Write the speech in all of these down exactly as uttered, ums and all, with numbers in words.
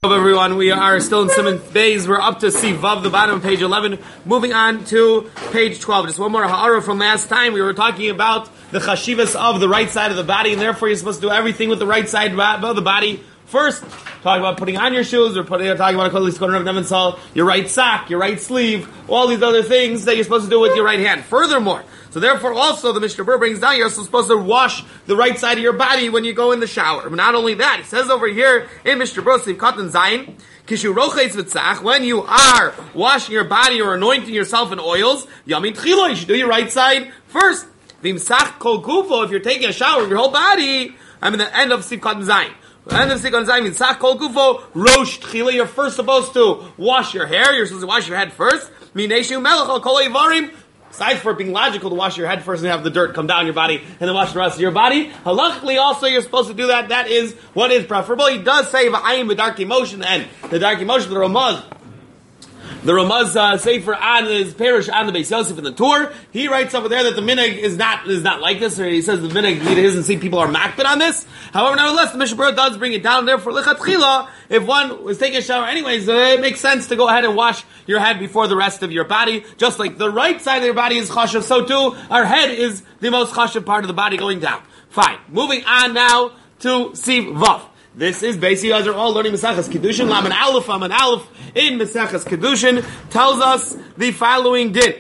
Hello everyone, we are still in Siman Beis. We're up to Sivav, the bottom of page eleven. Moving on to page twelve. Just one more ha'ara from last time. We were talking about the chashivas of the right side of the body, and therefore you're supposed to do everything with the right side of the body first. Talking about putting on your shoes, or putting, talking about a your right sock, your right sleeve, all these other things that you're supposed to do with your right hand. Furthermore, so therefore also the Mishnah Berurah brings down, you're also supposed to wash the right side of your body when you go in the shower. But not only that, it says over here in Mishnah Berurah, Siv Katan Zayin, Kishu Rocheitz V'tzach, when you are washing your body or anointing yourself in oils, Yamin Tchilo, you should do your right side first. V'imsach Kol Gufo, if you're taking a shower of your whole body, I'm in the end of Siv Katan Zayin. And the Sikon Zayin Mitzach Kol Gufo Rosh Tchila. You're first supposed to wash your hair. You're supposed to wash your head first. Mineshu Melech Kol Ivarim. Aside for it being logical to wash your head first and have the dirt come down your body and then wash the rest of your body, halachically also you're supposed to do that. That is what is preferable. He does say V'ayim B'dark Emotion, and the dark emotion, the Ramaz. The Ramaz uh, Sefer on his parish on the Beis Yosef in the tour, he writes over there that the minhag is not is not like this, or he says the minhag he doesn't see people are makbid on this. However, nevertheless, the Mishnah Berurah does bring it down. Therefore, lichatchila, if one was taking a shower anyways, uh, it makes sense to go ahead and wash your head before the rest of your body. Just like the right side of your body is chashav, so too our head is the most chashav part of the body going down. Fine. Moving on now to Siv Vav. This is basically, as we're all learning Mesachas Kedushin, Laman Aleph, Laman Aleph, in Mesachas Kedushin, tells us the following din.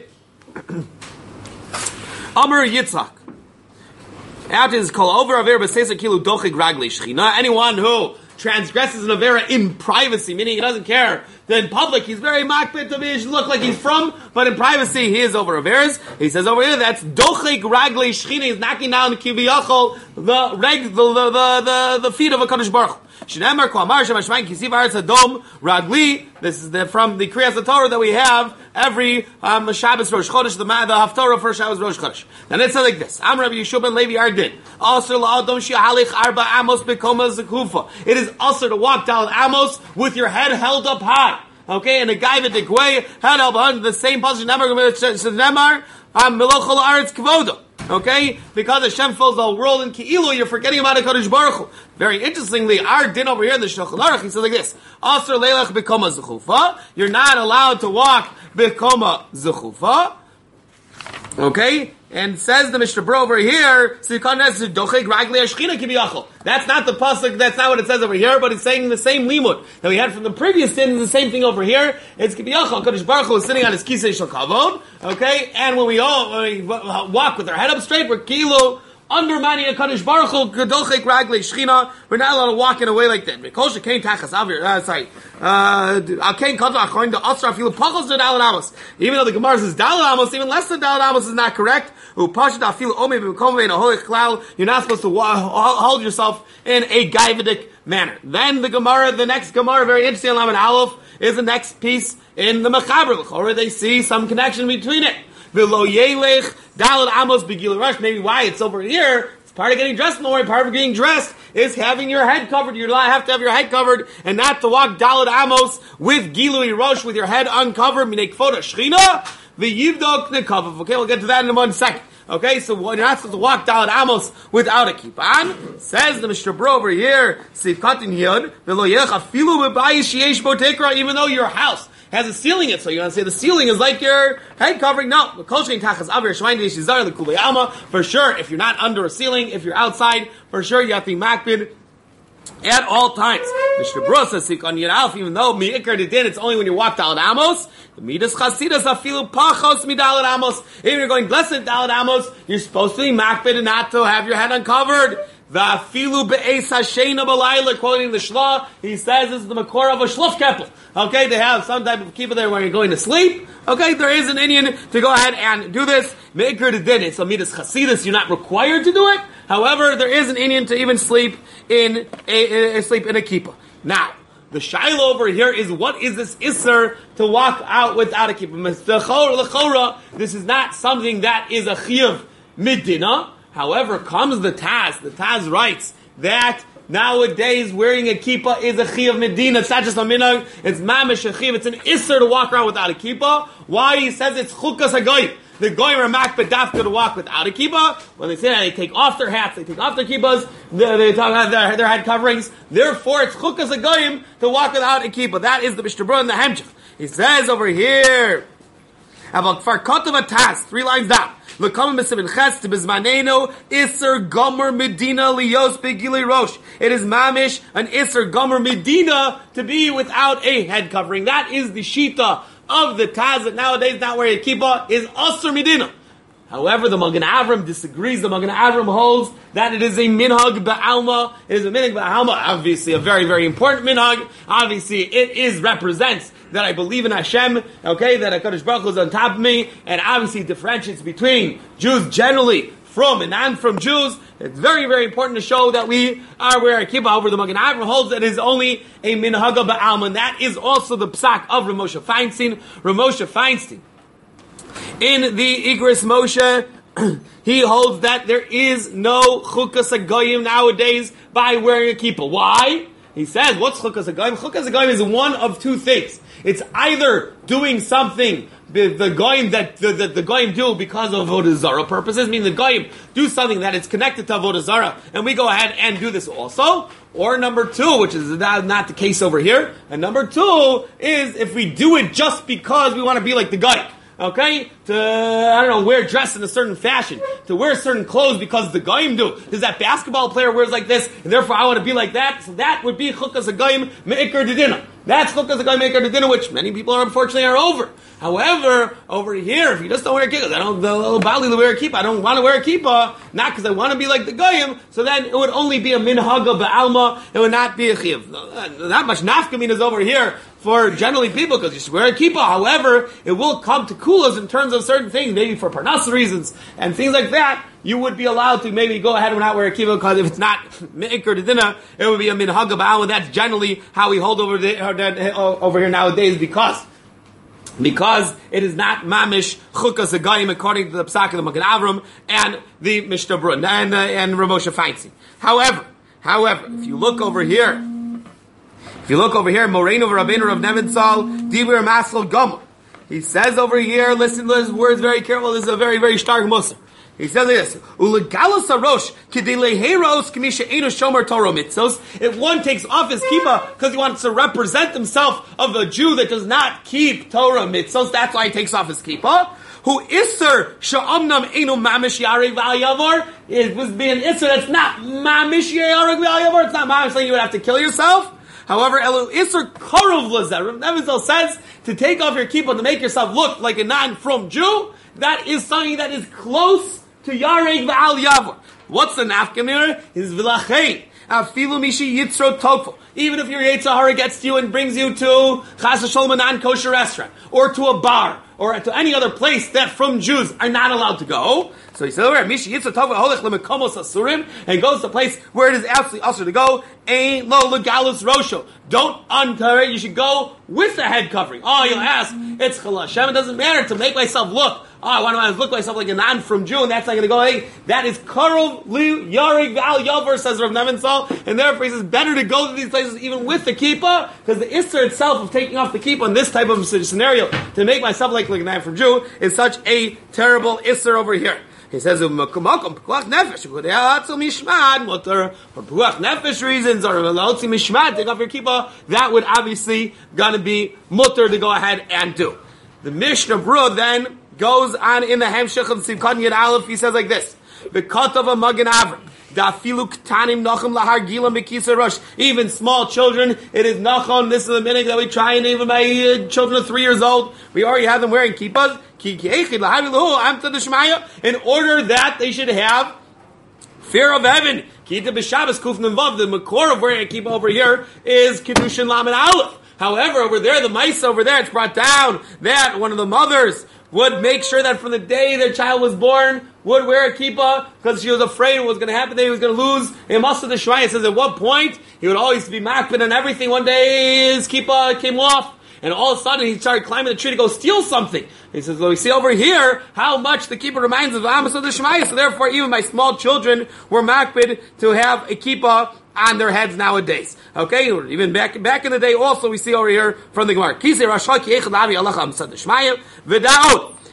Amar Yitzchak. After this call over, Avera B'Seisa Kilu Dochik Ragli Shechina. Anyone who transgresses an Avera in privacy, meaning he doesn't care, then in public he's very makbid to be, look like he's from, but in privacy he is over Averas. He says over here that's Dochik Ragli Shechina. He's knocking down Kiviyachol, the reg, the, the, the, the, the feet of a Kadosh Baruch Hu. Shneimar Ko Amar Shemashmain Kisiv Aretz Adom Ragli. This is the, from the Kriyas Torah that we have every um, Shabbos Rosh Chodesh, the, the Haftarah for Shabbos Rosh Chodesh. And it says like this: Am Rabbi Yeshua ben Levi Ardin. Also la'adom she'halich arba amos bekoma zekufa. It is also to walk down amos with your head held up high. Okay, and a guy with the way head up high. The same passage Nemar um Melochol Aretz Kvodo. Okay, because Hashem fills the whole world in Ki'ilu, you're forgetting about HaKadosh Baruch Hu. Very interestingly, our din over here in the Shulchan Aruch, he says like this: Asr leilach bekoma zechufa. You're not allowed to walk bekoma zechufa. Okay, and says the Mishnah Berurah over here, that's not the pasuk, that's not what it says over here, but it's saying the same limud that we had from the previous din, the same thing over here. It's kibiyachol. Kadosh Baruch Hu is sitting on his kisei shel kavod, okay, and when we all when we walk with our head up straight, we're kilo undermining a Kadosh Baruch Hu, Gedochek Raglei Shechina. We're not allowed to walk in a way like that. Kosher Kain Tachas Avir. Uh, sorry. Uh, Kain Kadva Achoin the Asra Filu Pachos to Dalad Amos. Even though the Gemara says Dalad Amos, even less than Dalad Amos is not correct. Upashat Afilu Omi B'Komve in a Holy Klal. You're not supposed to hold yourself in a Gaividic manner. Then the Gemara, the next Gemara, very interesting, Laman Aleph, is the next piece in the Mechaber. Or they see some connection between it. V'lo Yelech Dalad Amos Begil Rush. Maybe why it's over here. It's part of getting dressed in the morning. Part of getting dressed is having your head covered. You have to have your head covered and not to walk Dalad Amos with Gilui Rosh with your head uncovered. Minek Foda Shechina v'Yivdok Nekavav. Okay, we'll get to that in one second. Okay, so you're not supposed to walk Dalad Amos without a kippah. Says the Mishnah Berurah over here, Siv Katan Yod v'lo Yelech Afilu B'Bayis Sheyesh Bo Tekra. Even though your house has a ceiling in it, so you want to say the ceiling is like your head covering? No. For sure, if you're not under a ceiling, if you're outside, for sure you have to be makbid at all times. Mishnah Berurah says, even though mi'ikar the din, it's only when you walk Dalad Amos. The midas chasidas afilu pachos midalad Amos. If you're going blessed Dalad Amos, you're supposed to be makbid and not to have your head uncovered. The afilu be'es hashena b'layla, quoting the Shlah, he says this is the makor of a shluf keppel. Okay, they have some type of kippah there where you're going to sleep. Okay, there is an Indian to go ahead and do this. Me'ikar the din, it's a midas chasidus, you're not required to do it. However, there is an Indian to even sleep in a, a sleep in a kippah. Now, the shaila over here is, what is this isser to walk out without a kippah? This is not something that is a chiyuv midina. However, comes the Taz. The Taz writes that nowadays wearing a kippah is a chiyuv medina. It's not just a minhag. It's mamish a chiyuv. It's an isser to walk around without a kippah. Why? He says it's chukas hagoy. the goyim are makbid dafka to walk without a kippah. When they say that, they take off their hats, they take off their kippahs, they, they talk about their, their head coverings. Therefore, it's chukas a goyim to walk without a kippah. That is the Mishnah Berurah and the Hemshech. He says over here about kfar kotov atas, three lines down. L'kam b'simin ches to bizmaneno iser gomer medina liyos begili rosh. It is mamish an iser gomer medina to be without a head covering. That is the shita of the Taz that nowadays not wearing a kippah is Asr Medina. However, the Magen Avram disagrees. The Magen Avram holds that it is a minhag ba'alma. It is a minhag ba'alma. Obviously, a very, very important minhag. Obviously, it is represents that I believe in Hashem. Okay, that HaKadosh Baruch Hu is on top of me, and obviously differentiates between Jews generally from and non from Jews. It's very, very important to show that we are wearing a kippah. Over the Magen Avram holds that it is only a minhaga ba'alma, and that is also the psak of Ramosha Feinstein. Ramosha Feinstein, in the Igris Moshe, he holds that there is no chukas hagoyim nowadays by wearing a kippah. Why? He says, what's chukas hagoyim? Chukas hagoyim is one of two things. It's either doing something the, the goyim that the, the, the goyim do because of avodah zarah purposes, meaning the goyim do something that is connected to avodah zarah, and we go ahead and do this also. Or number two, which is not, not the case over here, and number two is if we do it just because we want to be like the goyim. Okay? To, I don't know, wear dress in a certain fashion. To wear certain clothes because the goyim do. Does that basketball player wears like this, and therefore I want to be like that? So that would be chukas hagoyim me'ikar dedina. That's chukas hagoyim me'ikar dedina, which many people are unfortunately are over. However, over here, if you just don't wear a kippah, I don't, the little bali to wear a kippah, I don't want to wear a kippah, not because I want to be like the goyim, so then it would only be a minhaga ba'alma, it would not be a chiv. Not much nafkamin is over here for generally people, because you should wear a kippah. However, it will come to kulas in terms of certain things, maybe for parnas reasons, and things like that, you would be allowed to maybe go ahead and not wear a kippah, because if it's not me'ikar dedina, it would be a minhaga ba'alma. That's generally how we hold over, the, over here nowadays, because Because it is not mamish chukas hagoyim according to the psak of the Magen Avram and the Mishnah Berurah and uh, and Ramosha Feinstein. However, however, if you look over here, if you look over here, Moreinu Rabbeinu Rav Nebenzahl Dibur Masel Gomer. He says over here, listen to his words very careful. This is a very very stark musar. He says this: Ulegalos harosh k'dileheros k'misha enu shomer Torah mitzvos. If one takes off his kippah because he wants to represent himself of a Jew that does not keep Torah mitzvos, that's why he takes off his kippah. Who iser sha'amnam enu mamish yareg v'al yavar? It was being iser that's not mamish yareg v'al yavar. It's not mamish saying you would have to kill yourself. However, Elu Isser Korov Lazer, Rav Nebenzahl says to take off your kippah to make yourself look like a non-from Jew. That is something that is close to Yareg V'al Yavor. What's the nafkamir? Is V'lachei. Afilu Mishi Yitzro Tokfo. Even if your Yetzer Hara gets to you and brings you to Chas v'Sholom, a non-kosher restaurant, or to a bar, or to any other place that from Jews are not allowed to go. So he said, "Where Mishi Yitzro Tokfo holech lemekomos asurim," and goes to a place where it is absolutely usher to go. Ein lo legalus rosho. Don't uncover it. You should go with the head covering. Oh, you'll ask, it's Chal Hashem. It doesn't matter to make myself look. Oh, I want to look myself like a non-from Jew, and that's not going to go. Hey, that is Karov Li Yarig Val Yover, says Rav Nebenzahl, and therefore he says better to go to these places even with the kippah, because the isser itself of taking off the kippah in this type of scenario to make myself like, like a non-from Jew is such a terrible isser over here. He says, for puach nefesh reasons, or lotzi mishmad, take off your kippah, that would obviously gonna be mutter to go ahead and do. The Mishnah Berurah then goes on in the Hemshech of Simchan Yud Aleph. He says like this: "V'katav a Magen Avram, da'afilu ktanim nacham lahar gila mikisa rosh." Even small children, it is nachon. This is the minute that we try, and even my uh, children are three years old, we already have them wearing kippahs. In order that they should have fear of heaven. Kita b'Shabbos kuf nemvav. The makor of wearing a kippah over here is Kiddushin Lamed Aleph. However, over there, the mice over there, it's brought down that one of the mothers would make sure that from the day their child was born, would wear a kippah, because she was afraid what was going to happen, that he was going to lose a muscle. The Shmaya says at what point, he would always be makbid and everything. One day, his kippah came off, and all of a sudden, he started climbing the tree to go steal something. He says, well, we see over here how much the kippah reminds of Amos of the Shmaya, so therefore, even my small children were makbid to have a kippah on their heads nowadays. Okay, even back back in the day also we see over here from the Gemara.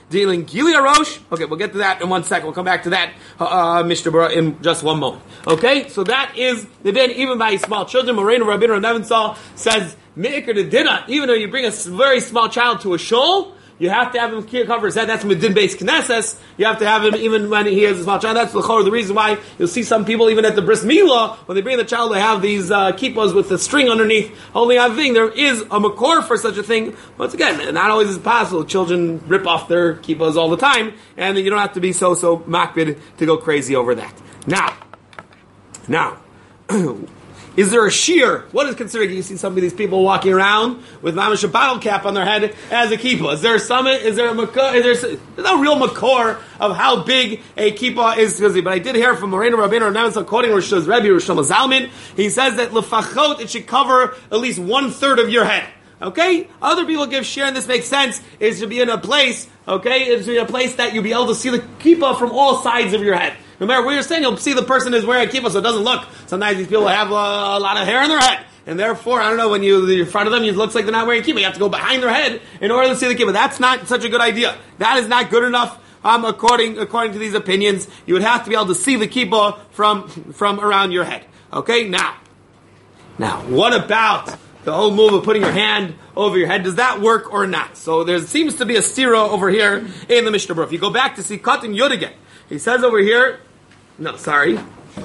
dealing Gilia Rosh. Okay, we'll get to that in one second. We'll come back to that, uh, Mishnah Berurah, in just one moment. Okay, so that is the din even by small children. Moreinu Rabbeinu Nevinsal says, Me'ikr the dinah, even though you bring a very small child to a shul, you have to have him cover his head. That's Medin Beis Knesses. You have to have him even when he has a small child. That's the the reason why you'll see some people, even at the bris milah, when they bring the child, they have these uh, kippahs with the string underneath. Only other thing, there is a makor for such a thing. Once again, not always is possible. Children rip off their kippahs all the time, and you don't have to be so, so makbid to go crazy over that. Now, now, is there a shear? What is considered? You see some of these people walking around with mamash a bottle cap on their head as a kippah. Is there some? Is there a makor? Is there there's no real makor of how big a kippah is? But I did hear from Moreinu Rabbeinu Nevinsal quoting Rosh Rebbe Rosh Zalman. He says that lefachot it should cover at least one third of your head. Okay, other people give share, and this makes sense. Is to be in a place. Okay, it's to be in a place that you'll be able to see the kippah from all sides of your head. No matter where you're standing, you'll see the person is wearing a kippah, so it doesn't look. Sometimes these people have a, a lot of hair in their head, and therefore, I don't know, when you, you're in front of them, it looks like they're not wearing a kippah. You have to go behind their head in order to see the kippah. That's not such a good idea. That is not good enough. Um, according according to these opinions, you would have to be able to see the kippah from from around your head. Okay, now, now, what about the whole move of putting your hand over your head? Does that work or not? So there seems to be a stira over here in the Mishnah Berurah. If you go back to see Katan Yud again, he says over here, no, sorry,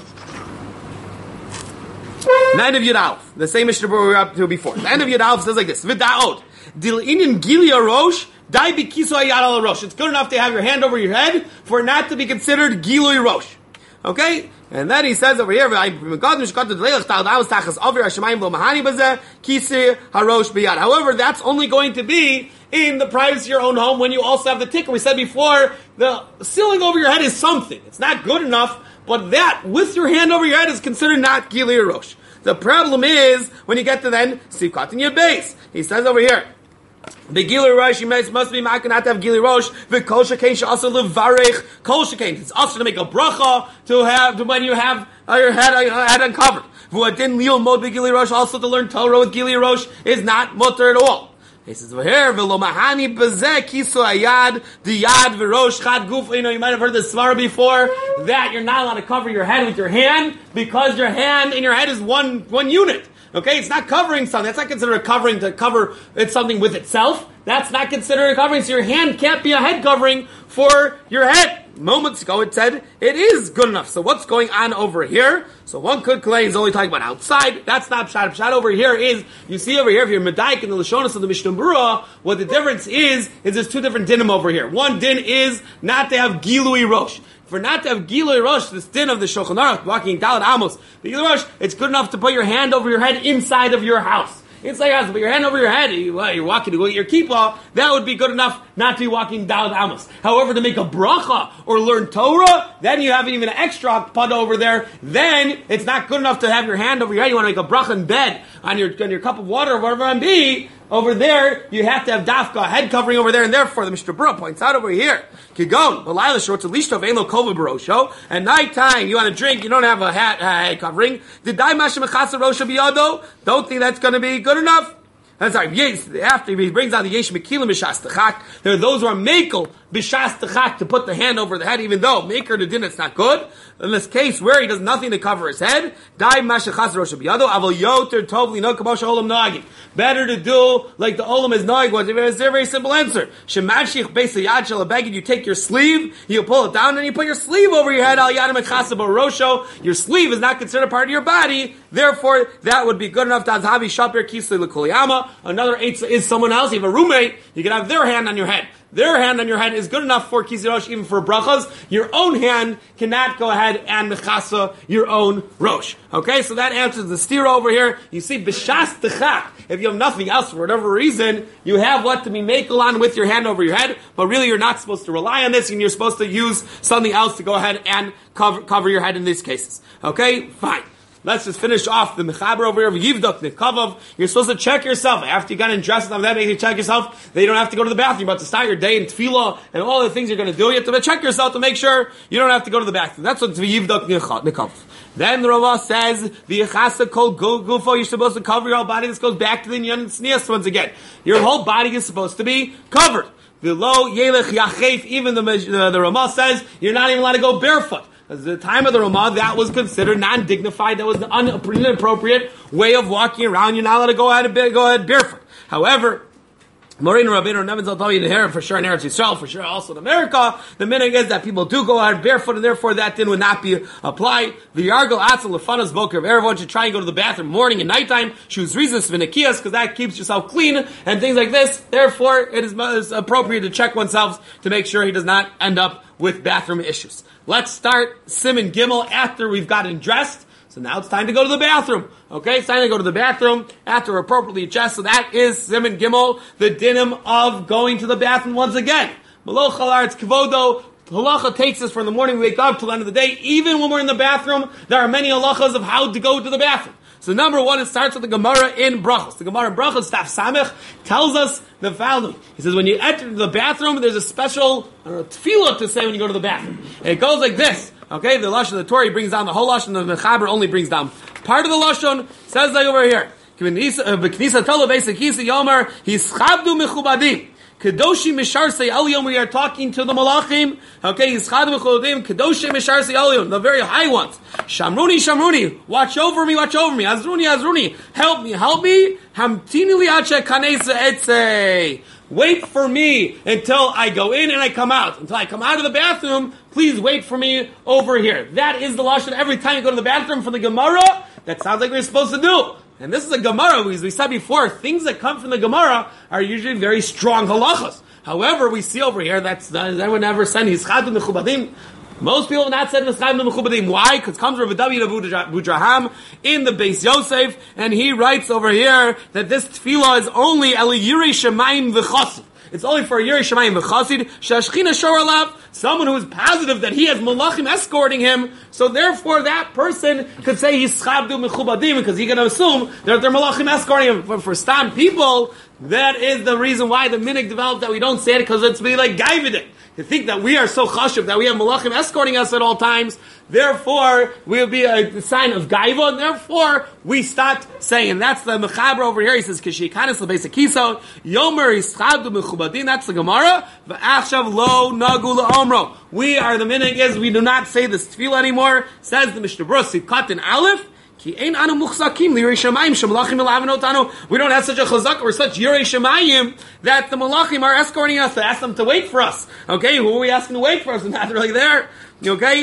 the end of Yud Aleph, the same Mishnah Berurah we were up to before. The end of Yud Aleph says like this: V'da'od dil inin gilia rosh dai bikiso ayad al rosh. It's good enough to have your hand over your head for it not to be considered gilui rosh. Okay. And then he says over here, however, that's only going to be in the privacy of your own home when you also have the tikkun. We said before, the ceiling over your head is something. It's not good enough, but that, with your hand over your head, is considered not Gili Rosh. The problem is, when you get to then, Sivkat in your base. He says over here, the Gili Rosh, you must be making not to have Gili Rosh. The Kol Shekain should also live Varech. Kol Shekain. It's also to make a bracha to have to when you have uh, your head uh, head uncovered. V'adin liel mod Gili Rosh. Also to learn Torah with Gili Rosh is not mutter at all. He says over here, v'lo mahani bezeh kiso ayad diyad v'rosh chad guf. You know, you might have heard this svara before that you're not allowed to cover your head with your hand because your hand and your head is one one unit. Okay, it's not covering something. That's not considered a covering to cover it's something with itself. That's not considered a covering. So your hand can't be a head covering for your head. Moments ago it said it is good enough. So what's going on over here? So one could claim he's only talking about outside. That's not pshat. Pshat over here is, you see over here, if you're medaik in the Lashonos of the Mishnah Berurah, what the difference is, is there's two different dinim over here. One din is not to have gilui rosh. For not to have Gilui Rosh, this din of the Shulchan Aruch, walking Dalet Amos, the Gilui Rosh, it's good enough to put your hand over your head inside of your house. Inside your house, put your hand over your head, you, well, you're walking to go get your kippah, that would be good enough not to be walking Dalet Amos. However, to make a bracha or learn Torah, then you have even an extra pad over there, then it's not good enough to have your hand over your head. You want to make a bracha in bed on your, on your cup of water or whatever it be. Over there, you have to have dafka, head covering over there, and therefore the Mishnah Berurah points out over here, Kigon, Malayla short to lishtov elo kova barosho. At night time, you want to drink, you don't have a hat, uh, head covering. Did dai masha mechasa rosha biyado? Don't think that's going to be good enough. I'm sorry, after he brings out the yesh mekilim b'shas techak, there are those who are makel b'shas techak to put the hand over the head, even though maker the din it's not good. In this case, where he does nothing to cover his head, dai mashachas rosh biyado avol yoter tovli no kabosh olam nagim. Better to do like the olam is nagim was. It's a very, very simple answer. Shemashich beisayad shalabegid. You take your sleeve, you pull it down, and you put your sleeve over your head. Al yadam echasa barosho. Your sleeve is not considered a part of your body. Therefore, that would be good enough. Tazhavi shapir kisli lekuliyama. Another eight is someone else. You have a roommate. You can have their hand on your head. Their hand on your head is good enough for kisi rosh, even for brachas. Your own hand cannot go ahead and mechasa your own rosh. Okay, so that answers the stira over here. You see, b'shas techak. If you have nothing else for whatever reason, you have what to be makel on with your hand over your head. But really, you're not supposed to rely on this, and you're supposed to use something else to go ahead and cover cover your head in these cases. Okay, fine. Let's just finish off the mechaber over here. Yivdok nekavav. You're supposed to check yourself after you got in dressed up. That makes you check yourself. That you don't have to go to the bathroom. You're about to start your day in tefillah and all the things you're going to do. You have to check yourself to make sure you don't have to go to the bathroom. That's what yivdok nekavav. Then the Rava says the yechasa kol gufo. You're supposed to cover your whole body. This goes back to the inyan tznius once again. Your whole body is supposed to be covered. V'lo yelech yachef, even the, uh, the Ramah says, you're not even allowed to go barefoot. At the time of the Ramah, that was considered non-dignified, that was the un- inappropriate way of walking around. You're not allowed to go ahead, and go ahead barefoot. However, Morin Rabbeinu Nevins will tell you here for sure in Eretz Yisrael, for sure also in America, the minhag is that people do go out barefoot, and therefore that din would not be applied. The Yargel Atzel Lefanas Boker, everyone should try and go to the bathroom morning and nighttime, shoes reasons v'nekias, because that keeps yourself clean, and things like this. Therefore, it is, is appropriate to check oneself to make sure he does not end up with bathroom issues. Let's start Siman Gimel after we've gotten dressed. So now it's time to go to the bathroom. Okay, it's time to go to the bathroom after appropriately dressed. So that is Siman Gimel, the dinim of going to the bathroom once again. Maloch Halar's Kvodo, halacha takes us from the morning we wake up till the end of the day. Even when we're in the bathroom, there are many halachas of how to go to the bathroom. So number one, it starts with the Gemara in Brachos. The Gemara in Brachos, Taf Samech, tells us the following. He says, when you enter the bathroom, there's a special I don't know, tefillah to say when you go to the bathroom. And it goes like this. Okay, the Lashon of the Torah brings down the whole Lashon, the Mechaber only brings down part of the Lashon. Says like over here, B'knisa tolo basic kisa yomer, hischabdu mechubadim. Kedoshim Misharsei Elyon, we are talking to the Malachim. Okay, Yischad Mechubadim, Kedoshim Misharsei Elyon, the very high ones. Shamruni, Shamruni, watch over me, watch over me. Azruni, Azruni, help me, help me. Hamtini liache kanesa etze. Wait for me until I go in and I come out. Until I come out of the bathroom, please wait for me over here. That is the lashon every time you go to the bathroom from the Gemara. That sounds like we're supposed to do. And this is a Gemara, as we said before, things that come from the Gemara are usually very strong halachas. However, we see over here that's that would never said Yischadu Mechubadim. Most people have not said Yischadu Mechubadim. Why? Because it comes from David Budraham in the Beis Yosef, and he writes over here that this tefillah is only Eli Yirei Shemayim V'Chasid. It's only for a Yirei Shemayim V'Chasid, Shashchina Shor Alav, someone who is positive that he has malachim escorting him, so therefore that person could say he's Yischadu Mechubadim, because he can assume that they're malachim escorting him. For, for Stam people, that is the reason why the minhag developed that we don't say it, because it's be like Gaividik. To think that we are so chashuv, that we have malachim escorting us at all times, therefore we will be a sign of gaiva, and therefore we start saying. And that's the mechaber over here. He says, "Kishikanis lebesa kiso yomer ischadu mechubadin." That's the Gemara. V'achshav lo nagu leomro. We are the minhag is we do not say this tefillah anymore. Says the Mishnah Berurah, Katan Aleph. We don't have such a chazak or such yirei shemayim that the malachim are escorting us to ask them to wait for us. Okay, who are we asking to wait for us? We're not really there. Okay,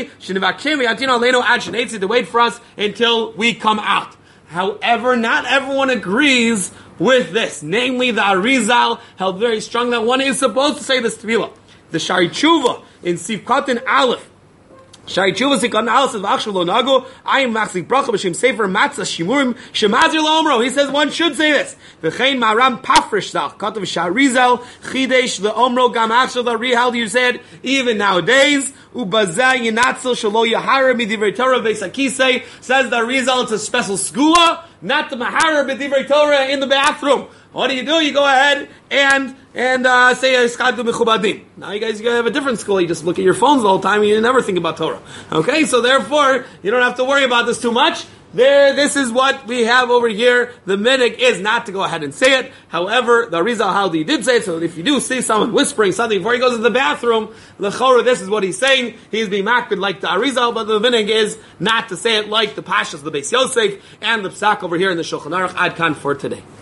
to wait for us until we come out. However, not everyone agrees with this. Namely, the Arizal held very strong that one is supposed to say this tefillah. The Shari Tshuva in Sivkatan Aleph. Shari Tshuva Sikon Alice of Achshav Lo Nagu, I am Maxik Bracha B'Shem Sefer Matzah Shimurim Shemazir Lomro. He says one should say this. V'chein Maram Pafresh Zach Katav Sharizel Chidesh Leomro Gam Achshav Larihal. You said even nowadays Ubazay Yinatzel Shalo Yahara B'Divrei Torah V'Sakisei says the Arizal it's a special skula, not the Mahara B'Divrei Torah in the bathroom. What do you do? You go ahead and and uh, say Yischadu Mechubadim. Now you guys you have a different school. You just look at your phones the whole time and you never think about Torah. Okay, so therefore you don't have to worry about this too much. There, this is what we have over here. The minhag is not to go ahead and say it. However, the Arizal Haldi did say it, so if you do see someone whispering something before he goes to the bathroom, l'chora, this is what he's saying. He's being makbid like the Arizal, but the minhag is not to say it like the Pashas, the Beis Yosef, and the Psak over here in the Shulchan Aruch. Ad Kan for today.